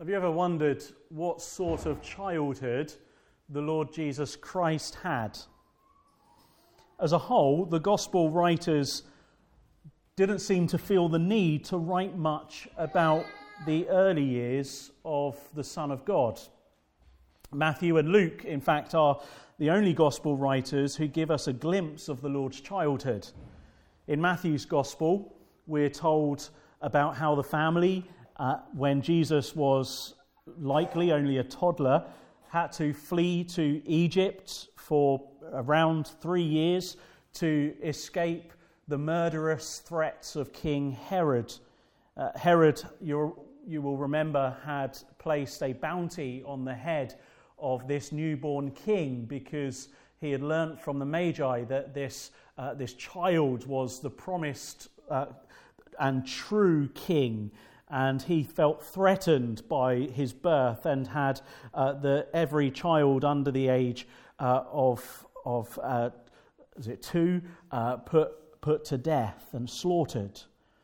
Have you ever wondered what sort of childhood the Lord Jesus Christ had? As a whole, the gospel writers didn't seem to feel the need to write much about the early years of the Son of God. Matthew and Luke, in fact, are the only gospel writers who give us a glimpse of the Lord's childhood. In Matthew's gospel, we're told about how the family, when Jesus was likely only a toddler, had to flee to Egypt for around 3 years to escape the murderous threats of King Herod. Herod, you will remember, had placed a bounty on the head of this newborn king because he had learnt from the Magi that this child was the promised and true king, and he felt threatened by his birth and had every child under the age of 2 put to death and slaughtered.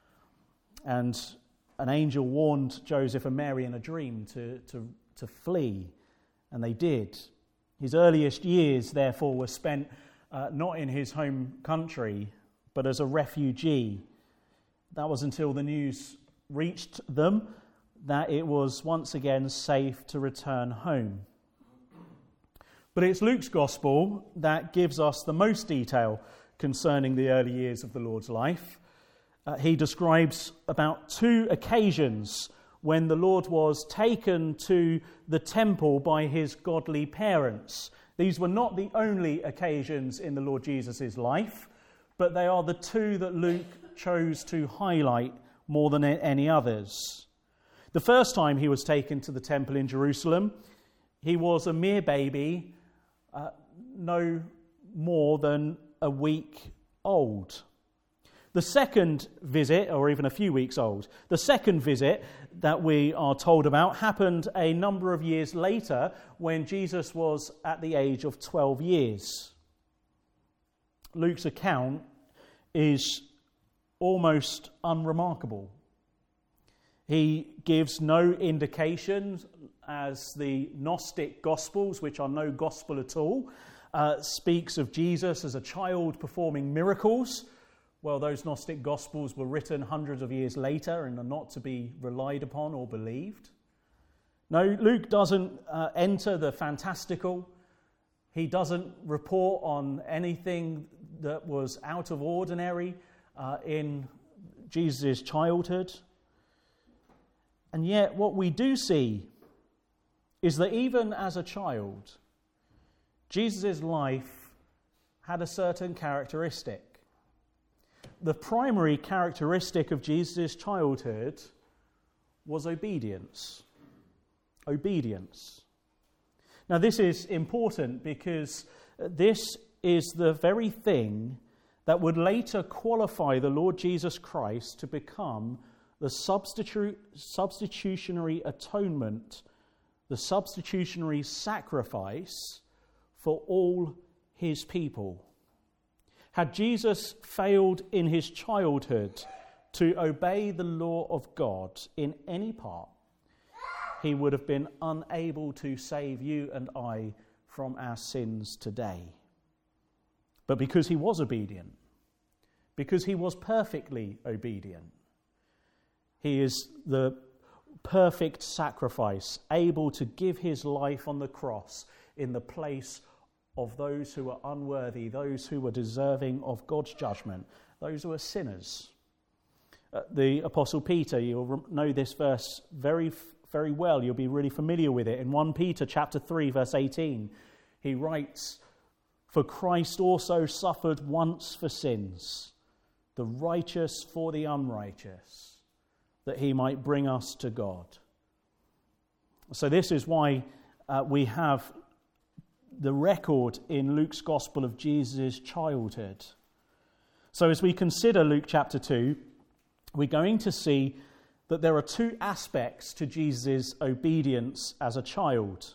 And an angel warned Joseph and Mary in a dream to flee, and they did. His earliest years, therefore, were spent not in his home country, but as a refugee. That was until the news reached them that it was once again safe to return home. But it's Luke's gospel that gives us the most detail concerning the early years of the Lord's life. He describes about 2 occasions when the Lord was taken to the temple by his godly parents. These were not the only occasions in the Lord Jesus' life, but they are the 2 that Luke chose to highlight more than any others. The first time he was taken to the temple in Jerusalem, he was a mere baby, no more than a week old. The second visit, or even a few weeks old, the second visit that we are told about happened a number of years later when Jesus was at the age of 12 years. Luke's account is almost unremarkable. He gives no indication, as the Gnostic Gospels, which are no gospel at all, speaks of Jesus as a child performing miracles. Well, those Gnostic Gospels were written hundreds of years later and are not to be relied upon or believed. No, Luke doesn't enter the fantastical. He doesn't report on anything that was out of ordinary in Jesus' childhood. And yet what we do see is that even as a child, Jesus' life had a certain characteristic. The primary characteristic of Jesus' childhood was obedience. Obedience. Now, this is important because this is the very thing that would later qualify the Lord Jesus Christ to become the substitutionary atonement, the substitutionary sacrifice for all his people. Had Jesus failed in his childhood to obey the law of God in any part, he would have been unable to save you and I from our sins today. But because he was obedient, because he was perfectly obedient, he is the perfect sacrifice, able to give his life on the cross in the place of those who are unworthy, those who were deserving of God's judgment, those who are sinners. The Apostle Peter, you'll know this verse very, very well. You'll be really familiar with it. In 1 Peter chapter 3, verse 18, he writes, "For Christ also suffered once for sins, the righteous for the unrighteous, that he might bring us to God." So this is why we have the record in Luke's Gospel of Jesus' childhood. So as we consider Luke chapter 2, we're going to see that there are 2 aspects to Jesus' obedience as a child.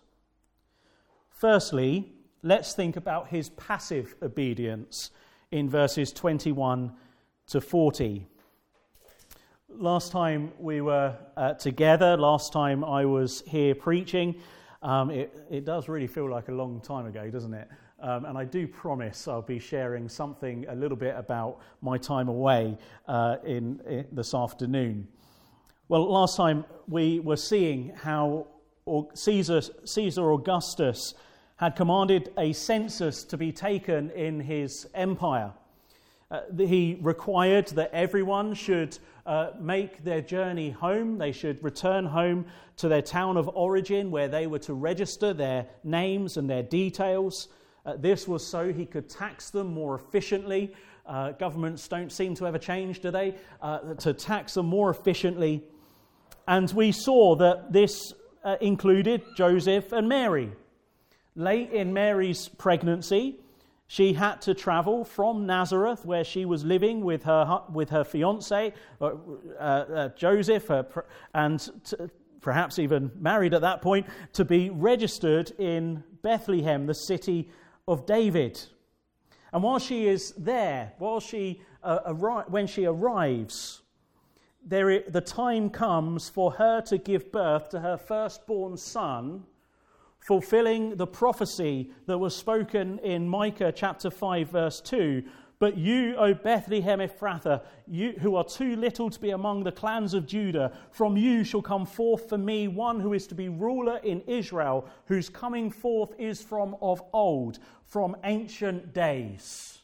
Firstly, let's think about his passive obedience in verses 21 to 40. last time we were together, last time I was here preaching, it does really feel like a long time ago, doesn't it? And I do promise I'll be sharing something a little bit about my time away in this afternoon. Well, last time we were seeing how Caesar Augustus had commanded a census to be taken in his empire. He required that everyone should make their journey home. They should return home to their town of origin where they were to register their names and their details. This was so he could tax them more efficiently. Governments don't seem to ever change, do they? To tax them more efficiently. And we saw that this included Joseph and Mary. Late in Mary's pregnancy, she had to travel from Nazareth, where she was living with her fiancé, Joseph, perhaps even married at that point, to be registered in Bethlehem, the city of David. And while she is there, when she arrives, the time comes for her to give birth to her firstborn son, fulfilling the prophecy that was spoken in Micah chapter 5 verse 2. But you, O Bethlehem Ephrathah, you who are too little to be among the clans of Judah, from you shall come forth for me one who is to be ruler in Israel, whose coming forth is from of old, from ancient days.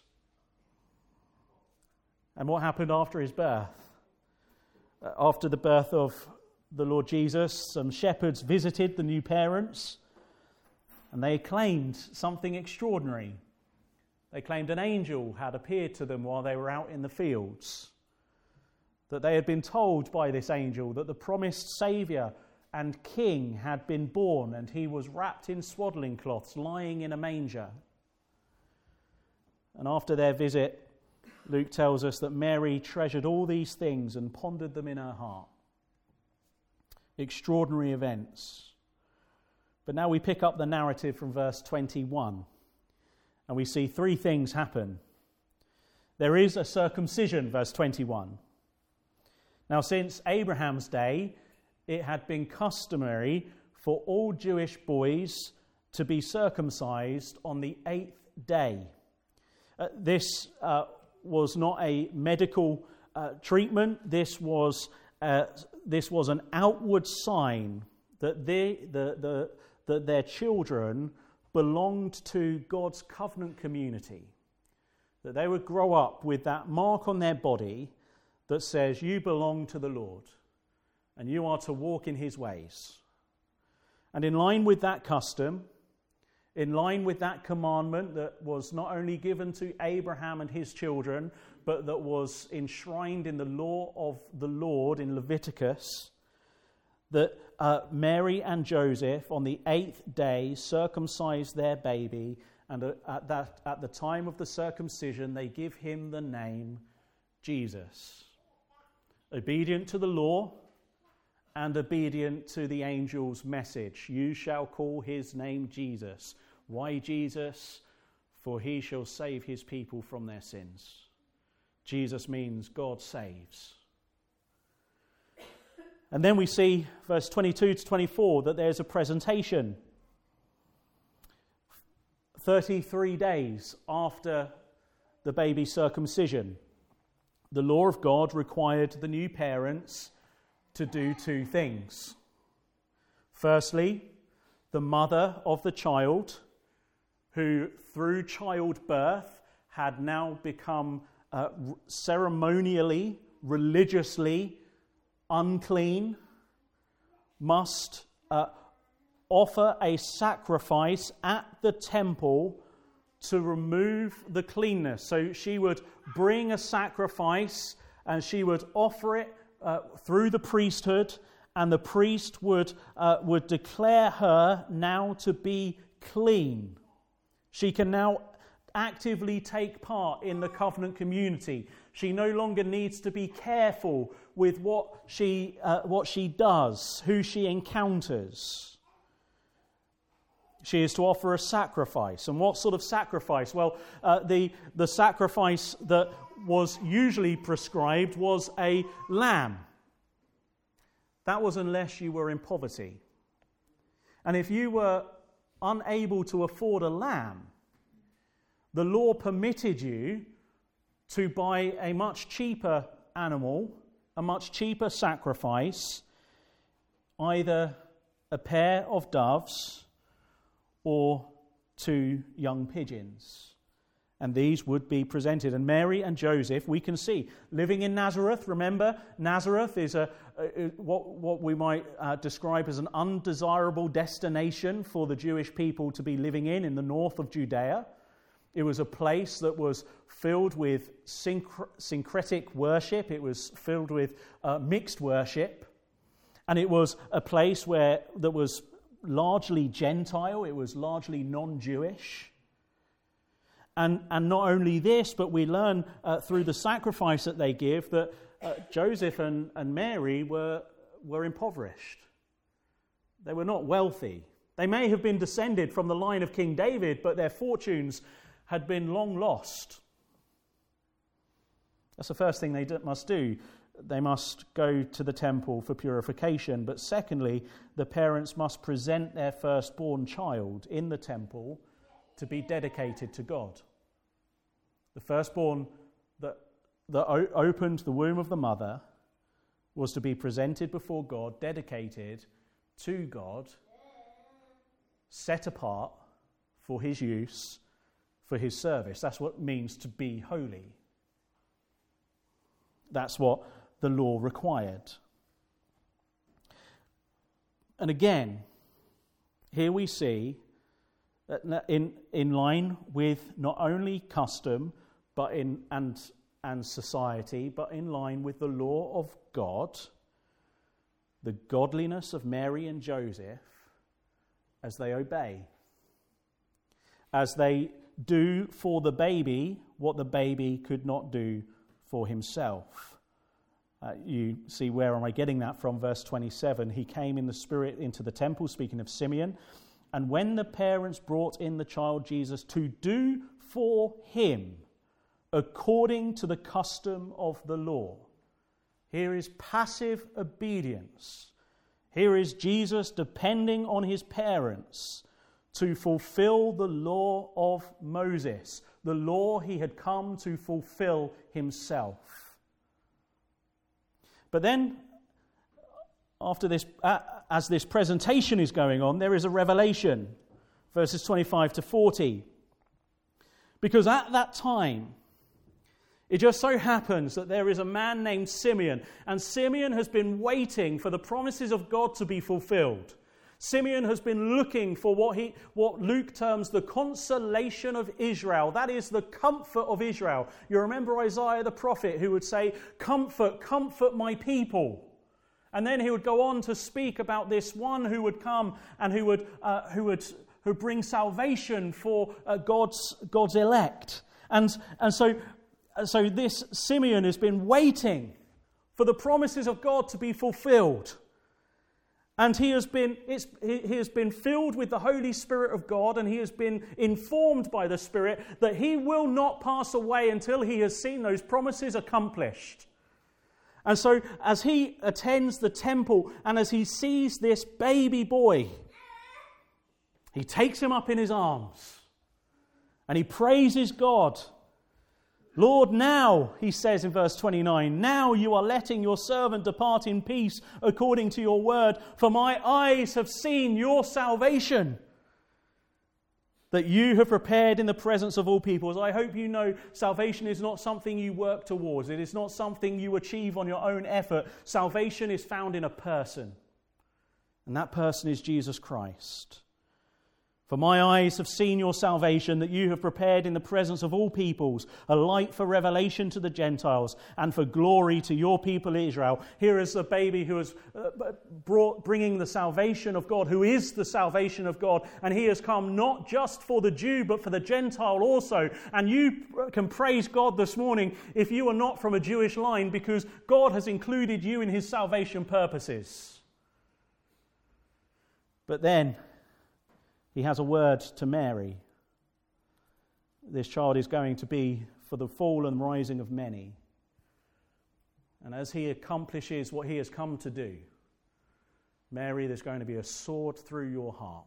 And what happened after his birth? After the birth of the Lord Jesus, some shepherds visited the new parents, and they claimed something extraordinary. They claimed an angel had appeared to them while they were out in the fields. That they had been told by this angel that the promised Saviour and King had been born, and he was wrapped in swaddling cloths, lying in a manger. And after their visit, Luke tells us that Mary treasured all these things and pondered them in her heart. Extraordinary events. But now we pick up the narrative from verse 21, and we see three things happen. There is a circumcision, verse 21. Now, since Abraham's day, it had been customary for all Jewish boys to be circumcised on the 8th day. This was not a medical treatment. This was an outward sign that that their children belonged to God's covenant community. That they would grow up with that mark on their body that says, you belong to the Lord and you are to walk in his ways. And in line with that custom, in line with that commandment that was not only given to Abraham and his children, but that was enshrined in the law of the Lord in Leviticus, that Mary and Joseph on the 8th day circumcised their baby, and at the time of the circumcision they give him the name Jesus. Obedient to the law and obedient to the angel's message. You shall call his name Jesus. Why Jesus? For he shall save his people from their sins. Jesus means God saves. And then we see, verse 22 to 24, that there's a presentation. 33 days after the baby's circumcision, the law of God required the new parents to do two things. Firstly, the mother of the child, who through childbirth had now become ceremonially, religiously unclean, must offer a sacrifice at the temple to remove the cleanness. So she would bring a sacrifice and she would offer it through the priesthood, and the priest would declare her now to be clean. She can now actively take part in the covenant community. She no longer needs to be careful with what she does, who she encounters. She is to offer a sacrifice. And what sort of sacrifice? Well, the sacrifice that was usually prescribed was a lamb. that was unless you were in poverty. And if you were unable to afford a lamb, the law permitted you to buy a much cheaper animal, a much cheaper sacrifice, either a pair of doves or 2 young pigeons. And these would be presented. And Mary and Joseph, we can see, living in Nazareth. Remember, Nazareth is what we might describe as an undesirable destination for the Jewish people to be living in the north of Judea. It was a place that was filled with syncretic worship. It was filled with mixed worship. And it was a place that was largely Gentile. It was largely non-Jewish. And not only this, but we learn through the sacrifice that they give that Joseph and Mary were impoverished. They were not wealthy. They may have been descended from the line of King David, but their fortunes had been long lost. That's the first thing they must do. They must go to the temple for purification. But secondly, the parents must present their firstborn child in the temple to be dedicated to God. The firstborn that opened the womb of the mother was to be presented before God, dedicated to God, set apart for his use, for his service. That's what it means to be holy. That's what the law required. And again, here we see that in line with not only custom but and society, but in line with the law of God, the godliness of Mary and Joseph as they obey, as they do for the baby what the baby could not do for himself. You see, where am I getting that from? Verse 27, he came in the Spirit into the temple, speaking of Simeon, and when the parents brought in the child Jesus to do for him according to the custom of the law. Here is passive obedience. Here is Jesus depending on his parents to fulfill the law of Moses, the law he had come to fulfill himself. But then, after this, as this presentation is going on, there is a revelation, verses 25 to 40. Because at that time, it just so happens that there is a man named Simeon, and Simeon has been waiting for the promises of God to be fulfilled. Simeon has been looking for what Luke terms the consolation of Israel. That is the comfort of Israel. You remember Isaiah the prophet who would say, "Comfort, comfort my people." And then he would go on to speak about this one who would come and who would bring salvation for God's elect. And so this Simeon has been waiting for the promises of God to be fulfilled. And he has been filled with the Holy Spirit of God, and he has been informed by the Spirit that he will not pass away until he has seen those promises accomplished. And so as he attends the temple and as he sees this baby boy, he takes him up in his arms and he praises God. "Lord, now," he says in verse 29, "now you are letting your servant depart in peace according to your word, for my eyes have seen your salvation that you have prepared in the presence of all peoples." I hope you know salvation is not something you work towards. It is not something you achieve on your own effort. Salvation is found in a person, and that person is Jesus Christ. "For my eyes have seen your salvation that you have prepared in the presence of all peoples, a light for revelation to the Gentiles and for glory to your people Israel." Here is the baby who is bringing the salvation of God, who is the salvation of God. And he has come not just for the Jew, but for the Gentile also. And you can praise God this morning if you are not from a Jewish line, because God has included you in his salvation purposes. But then he has a word to Mary. This child is going to be for the fall and rising of many. And as he accomplishes what he has come to do, Mary, there's going to be a sword through your heart.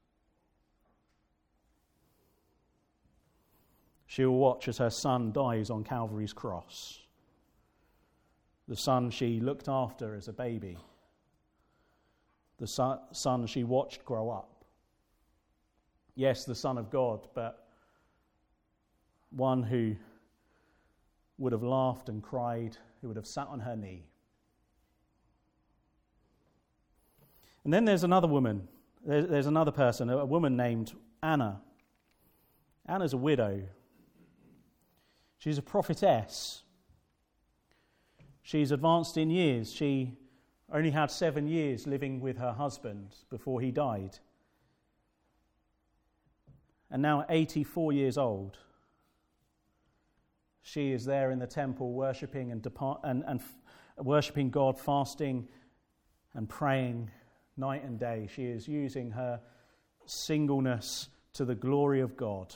She'll watch as her son dies on Calvary's cross. The son she looked after as a baby. The son she watched grow up. Yes, the Son of God, but one who would have laughed and cried, who would have sat on her knee. And then there's another woman. There's another person, a woman named Anna. Anna's a widow. She's a prophetess. She's advanced in years. She only had 7 years living with her husband before he died. And now 84 years old. She is there in the temple worshipping and worshipping God, fasting and praying night and day. She is using her singleness to the glory of God.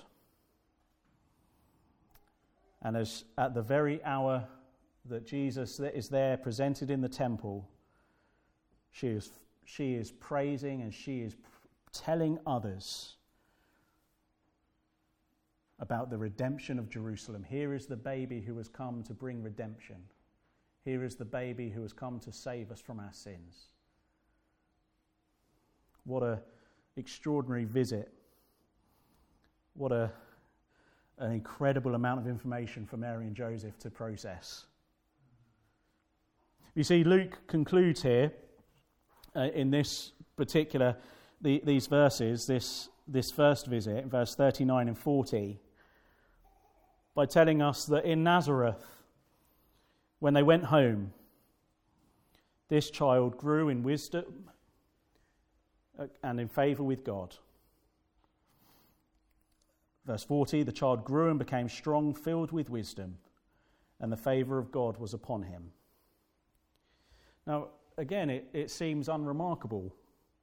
And as at the very hour that Jesus is there presented in the temple, she is praising and she is telling others about the redemption of Jerusalem. Here is the baby who has come to bring redemption. Here is the baby who has come to save us from our sins. What an extraordinary visit. What an incredible amount of information for Mary and Joseph to process. You see, Luke concludes here in this particular, these verses, this first visit, verse 39 and 40, by telling us that in Nazareth, when they went home, this child grew in wisdom and in favour with God. Verse 40, the child grew and became strong, filled with wisdom, and the favour of God was upon him. Now, again, it seems unremarkable.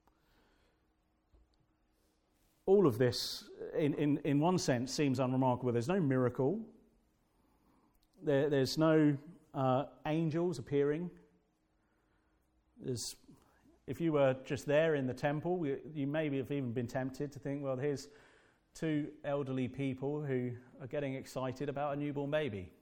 All of this, in one sense, seems unremarkable. There's no miracle. There's no angels appearing. If you were just there in the temple, you maybe have even been tempted to think, well, here's 2 elderly people who are getting excited about a newborn baby.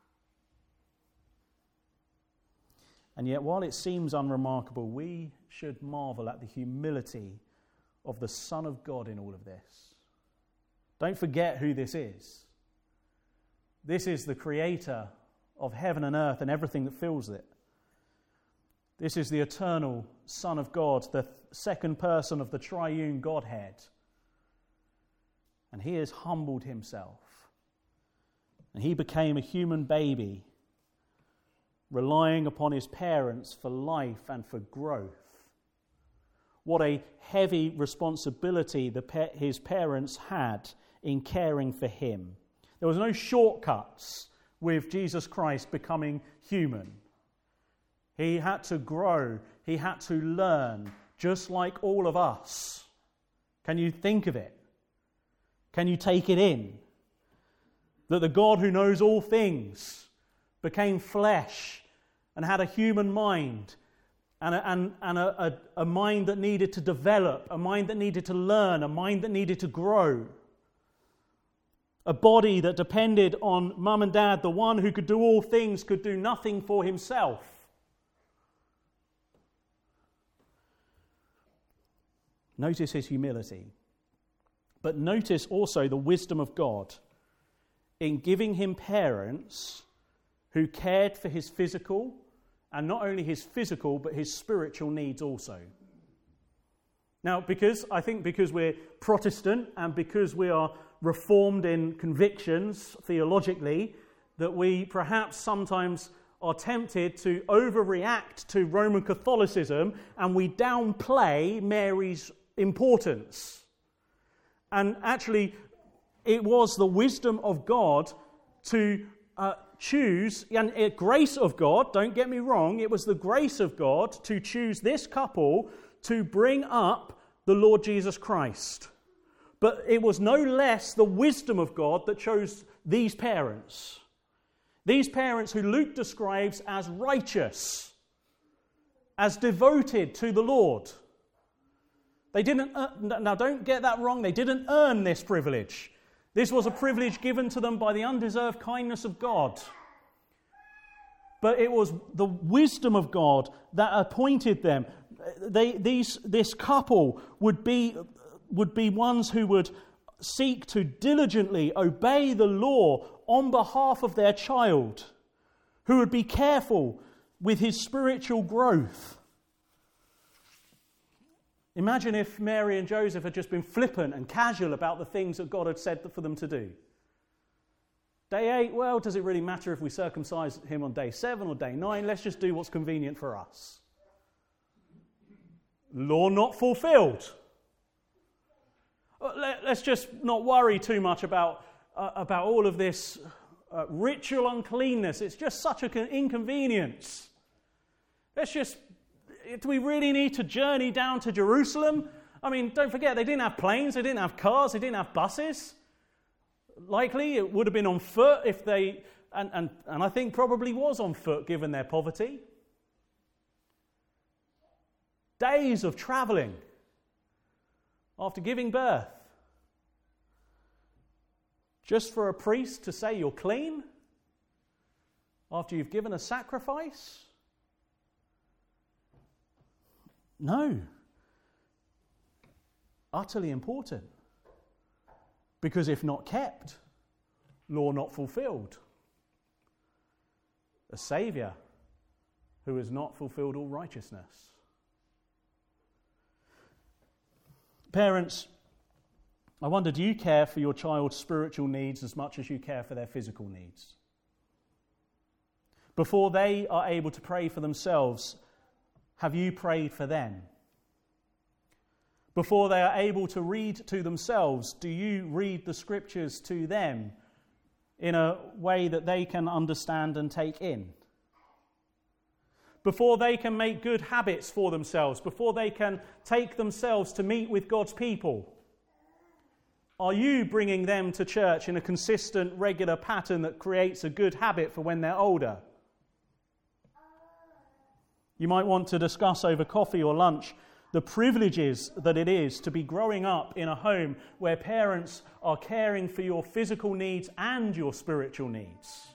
And yet, while it seems unremarkable, we should marvel at the humility of the Son of God in all of this. Don't forget who this is. This is the creator of heaven and earth and everything that fills it. This is the eternal Son of God, the second person of the triune Godhead. And he has humbled himself. And he became a human baby, relying upon his parents for life and for growth. What a heavy responsibility his parents had in caring for him. There was no shortcuts with Jesus Christ becoming human. He had to grow. He had to learn, just like all of us. Can you think of it? Can you take it in? That the God who knows all things became flesh and had a human mind and a mind that needed to develop, a mind that needed to learn, a mind that needed to grow. A body that depended on mum and dad, the one who could do all things, could do nothing for himself. Notice his humility. But notice also the wisdom of God in giving him parents who cared for his physical, and not only his physical, but his spiritual needs also. Now, because we're Protestant and because we are reformed in convictions theologically, that we perhaps sometimes are tempted to overreact to Roman Catholicism and we downplay Mary's importance. And actually, it was the wisdom of God to choose, and grace of God, don't get me wrong, it was the grace of God to choose this couple to bring up the Lord Jesus Christ. But it was no less the wisdom of God that chose these parents. These parents who Luke describes as righteous, as devoted to the Lord. They didn't, now don't get that wrong, they didn't earn this privilege. This was a privilege given to them by the undeserved kindness of God. But it was the wisdom of God that appointed them. This couple would be ones who would seek to diligently obey the law on behalf of their child, who would be careful with his spiritual growth. Imagine if Mary and Joseph had just been flippant and casual about the things that God had said for them to do. Day 8, well, does it really matter if we circumcise him on day 7 or day 9? Let's just do what's convenient for us. Law not fulfilled. Let's just not worry too much about all of this ritual uncleanness. It's just such an inconvenience. Do we really need to journey down to Jerusalem? I mean, don't forget, they didn't have planes, they didn't have cars, they didn't have buses. Likely it would have been on foot if they, and I think probably was on foot given their poverty. Days of travelling after giving birth. Just for a priest to say you're clean after you've given a sacrifice? No. Utterly important. Because if not kept, law not fulfilled. A Saviour who has not fulfilled all righteousness. Parents, I wonder, do you care for your child's spiritual needs as much as you care for their physical needs? Before they are able to pray for themselves, have you prayed for them? Before they are able to read to themselves, do you read the scriptures to them in a way that they can understand and take in? Before they can make good habits for themselves, before they can take themselves to meet with God's people, are you bringing them to church in a consistent, regular pattern that creates a good habit for when they're older? You might want to discuss over coffee or lunch the privileges that it is to be growing up in a home where parents are caring for your physical needs and your spiritual needs.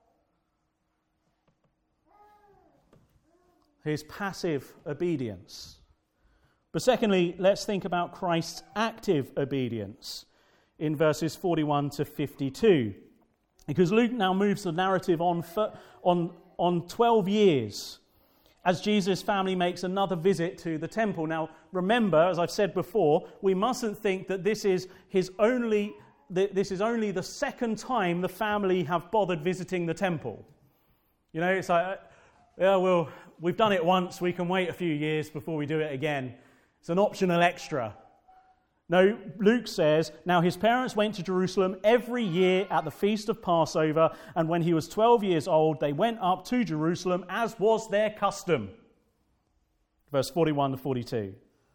His passive obedience. But secondly, let's think about Christ's active obedience in verses 41 to 52. Because Luke now moves the narrative on 12 years as Jesus' family makes another visit to the temple. Now, remember, as I've said before, we mustn't think that this is only the second time the family have bothered visiting the temple. You know, it's like, yeah, well, we've done it once, we can wait a few years before we do it again. It's an optional extra. No, Luke says, now his parents went to Jerusalem every year at the feast of Passover, and when he was 12 years old, they went up to Jerusalem as was their custom. Verse 41 to 42.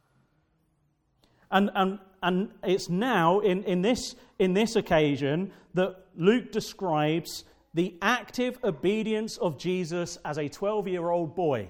And it's now in this occasion that Luke describes the active obedience of Jesus as a 12-year-old boy.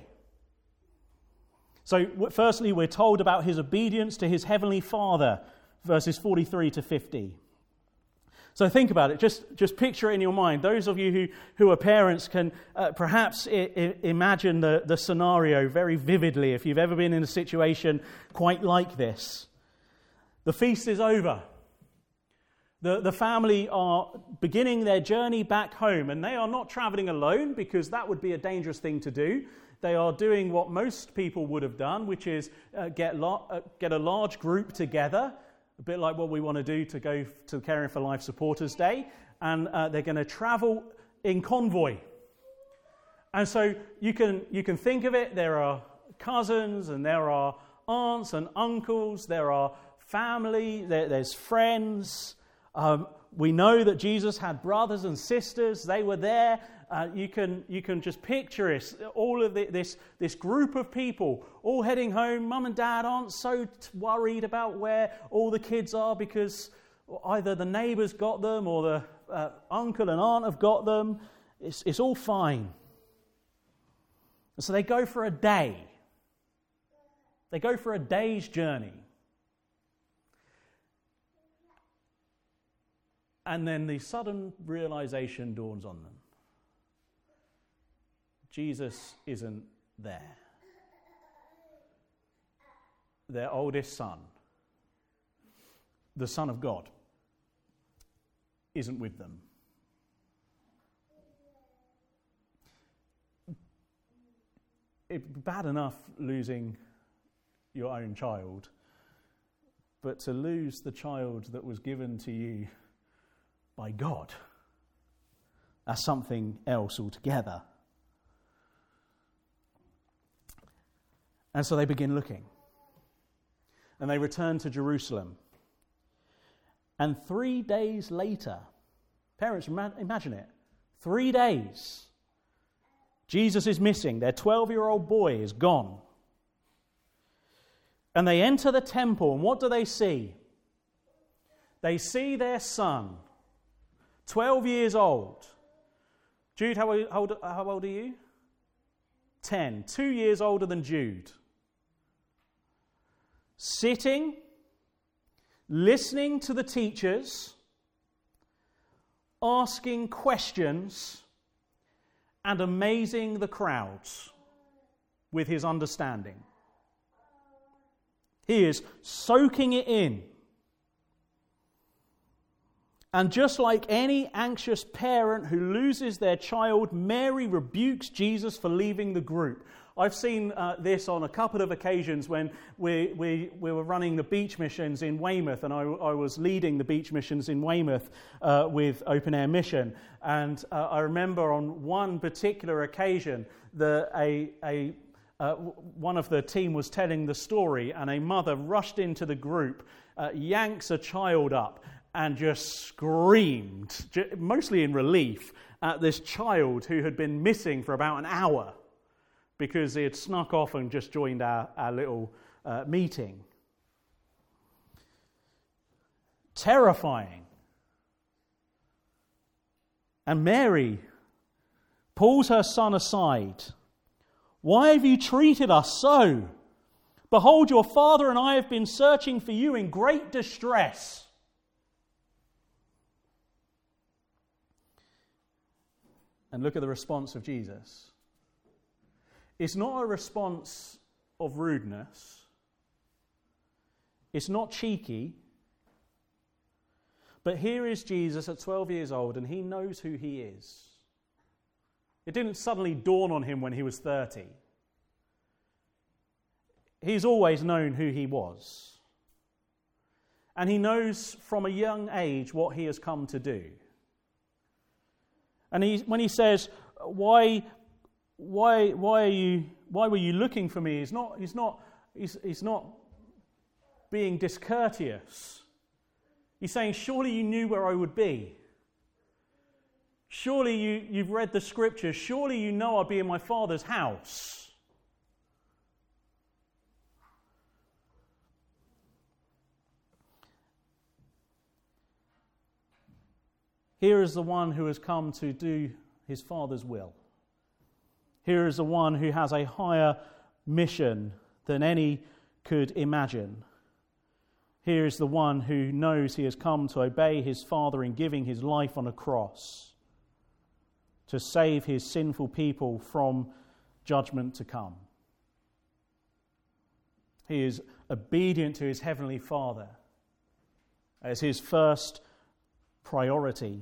So, firstly, we're told about his obedience to his heavenly Father, verses 43 to 50. So think about it. Just picture it in your mind. Those of you who are parents can perhaps imagine the scenario very vividly if you've ever been in a situation quite like this. The feast is over. The family are beginning their journey back home, and they are not travelling alone because that would be a dangerous thing to do. They are doing what most people would have done, which is get a large group together, a bit like what we want to do to go to Caring for Life Supporters Day, and they're going to travel in convoy. And so you can think of it, there are cousins and there are aunts and uncles, there are family, there's friends. We know that Jesus had brothers and sisters, they were there. You can just picture it, all of this group of people all heading home. Mum and Dad aren't so worried about where all the kids are because either the neighbours got them or the uncle and aunt have got them. It's all fine. And so they go for a day. They go for a day's journey. And then the sudden realization dawns on them. Jesus isn't there. Their oldest son, the Son of God, isn't with them. It's bad enough losing your own child, but to lose the child that was given to you by God, that's something else altogether. And so they begin looking. And they return to Jerusalem. And 3 days later, parents, imagine it, 3 days, Jesus is missing. Their 12-year-old boy is gone. And they enter the temple, and what do they see? They see their son, 12 years old. Jude, how old are you? 10, 2 years older than Jude. Sitting, listening to the teachers, asking questions, and amazing the crowds with his understanding. He is soaking it in. And just like any anxious parent who loses their child, Mary rebukes Jesus for leaving the group. I've seen this on a couple of occasions when we were running the beach missions in Weymouth, and I was leading the beach missions in Weymouth with Open Air Mission. And I remember on one particular occasion that one of the team was telling the story, and a mother rushed into the group, yanks a child up, and just screamed, mostly in relief, at this child who had been missing for about an hour because he had snuck off and just joined our little meeting. Terrifying. And Mary pulls her son aside. "Why have you treated us so? Behold, your father and I have been searching for you in great distress." And look at the response of Jesus. It's not a response of rudeness. It's not cheeky. But here is Jesus at 12 years old, and he knows who he is. It didn't suddenly dawn on him when he was 30. He's always known who he was. And he knows from a young age what he has come to do. And when he says, why were you looking for me? He's not being discourteous. He's saying, surely you knew where I would be. Surely you've read the scriptures. Surely you know I'll be in my Father's house. Here is the one who has come to do his Father's will. Here is the one who has a higher mission than any could imagine. Here is the one who knows he has come to obey his Father in giving his life on a cross, to save his sinful people from judgment to come. He is obedient to his heavenly Father as his first priority.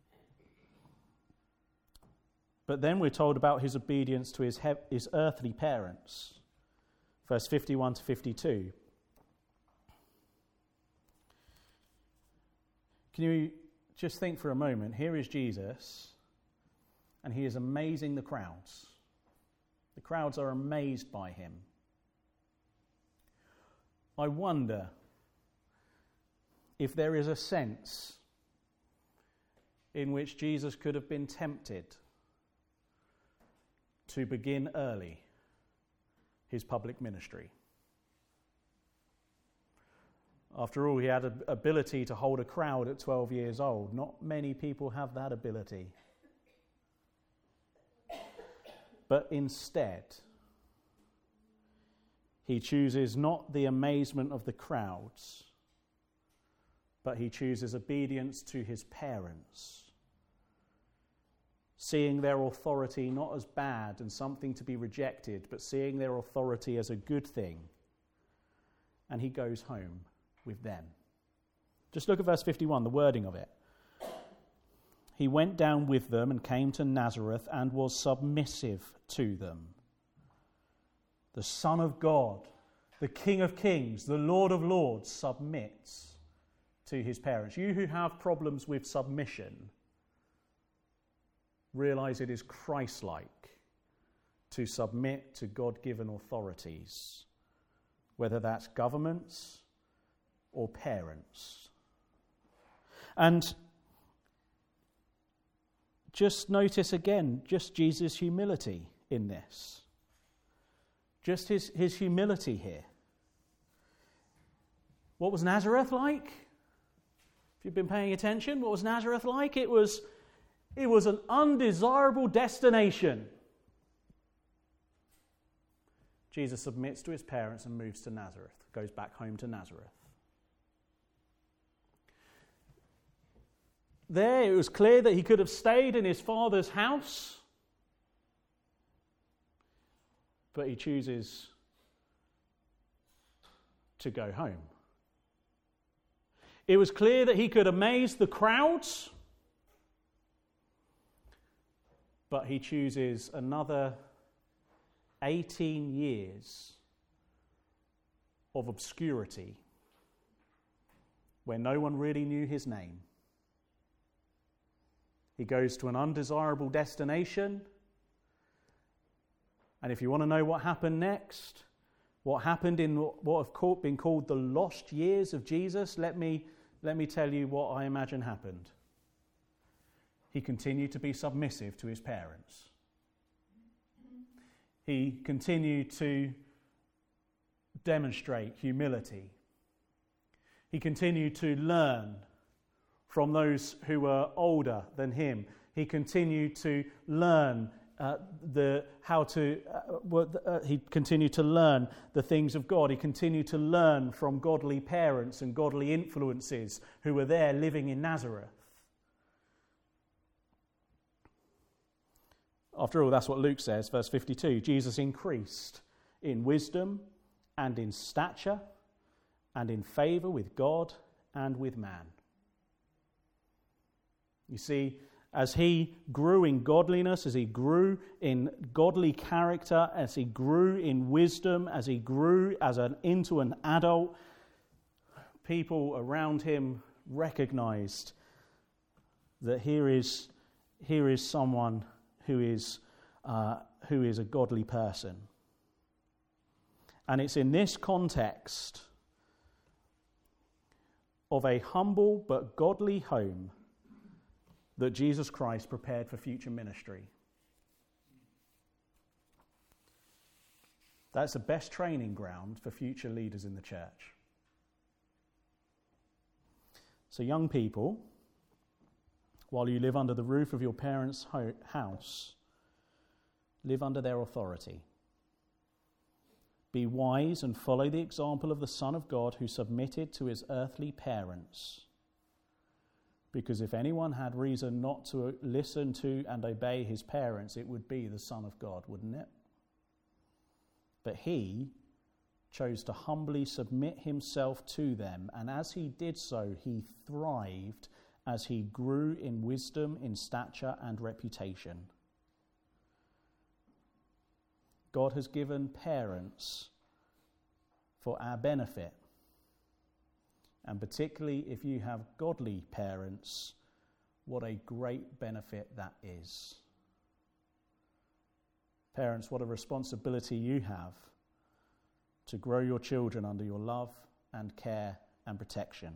But then we're told about his obedience to his earthly parents. Verse 51 to 52. Can you just think for a moment? Here is Jesus, and he is amazing the crowds. The crowds are amazed by him. I wonder if there is a sense in which Jesus could have been tempted to begin early his public ministry. After all, he had an ability to hold a crowd at 12 years old. Not many people have that ability. But instead, he chooses not the amazement of the crowds, but he chooses obedience to his parents, seeing their authority not as bad and something to be rejected, but seeing their authority as a good thing. And he goes home with them. Just look at verse 51, the wording of it. He went down with them and came to Nazareth and was submissive to them. The Son of God, the King of Kings, the Lord of Lords, submits to his parents. You who have problems with submission, realize it is Christ-like to submit to God-given authorities, whether that's governments or parents. And just notice again, just Jesus' humility in this. Just his humility here. What was Nazareth like? If you've been paying attention, what was Nazareth like? It was an undesirable destination. Jesus submits to his parents and moves to Nazareth, goes back home to Nazareth. There, it was clear that he could have stayed in his father's house, but he chooses to go home. It was clear that he could amaze the crowds, but he chooses another 18 years of obscurity where no one really knew his name. He goes to an undesirable destination. And if you want to know what happened next, what happened in what have been called the lost years of Jesus, let me tell you what I imagine happened. He continued to be submissive to his parents. He continued to demonstrate humility. He continued to learn from those who were older than him. He continued to learn he continued to learn the things of God. He continued to learn from godly parents and godly influences who were there living in Nazareth. After all, that's what Luke says, verse 52. Jesus increased in wisdom and in stature and in favour with God and with man. You see, as he grew in godliness, as he grew in godly character, as he grew in wisdom, as he grew into an adult, people around him recognized that here is someone who is a godly person. And it's in this context of a humble but godly home that Jesus Christ prepared for future ministry. That's the best training ground for future leaders in the church. So young people, while you live under the roof of your parents' house, live under their authority. Be wise and follow the example of the Son of God who submitted to his earthly parents. Because if anyone had reason not to listen to and obey his parents, it would be the Son of God, wouldn't it? But he chose to humbly submit himself to them, and as he did so, he thrived as he grew in wisdom, in stature, and reputation. God has given parents for our benefit. And particularly if you have godly parents, what a great benefit that is. Parents, what a responsibility you have to grow your children under your love and care and protection.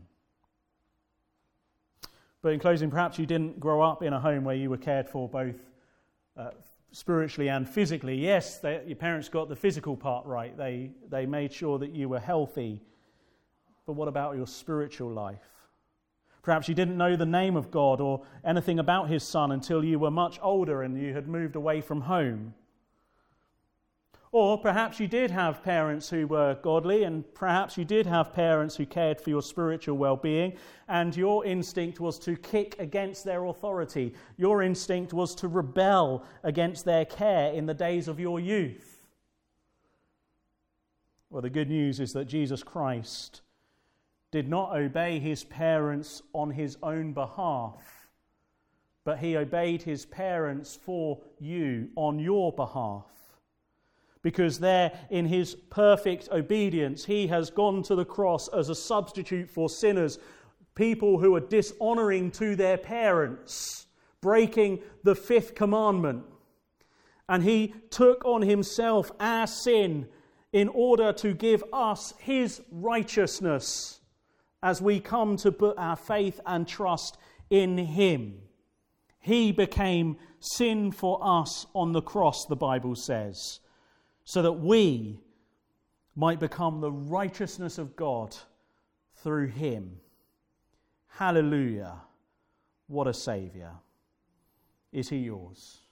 But in closing, perhaps you didn't grow up in a home where you were cared for both spiritually and physically. Yes, your parents got the physical part right. They made sure that you were healthy. But what about your spiritual life? Perhaps you didn't know the name of God or anything about his Son until you were much older and you had moved away from home. Or perhaps you did have parents who were godly, and perhaps you did have parents who cared for your spiritual well-being, and your instinct was to kick against their authority. Your instinct was to rebel against their care in the days of your youth. Well, the good news is that Jesus Christ did not obey his parents on his own behalf, but he obeyed his parents for you, on your behalf. Because there, in his perfect obedience, he has gone to the cross as a substitute for sinners, people who are dishonouring to their parents, breaking the fifth commandment. And he took on himself our sin in order to give us his righteousness as we come to put our faith and trust in him. He became sin for us on the cross, the Bible says, so that we might become the righteousness of God through him. Hallelujah. What a Saviour. Is he yours?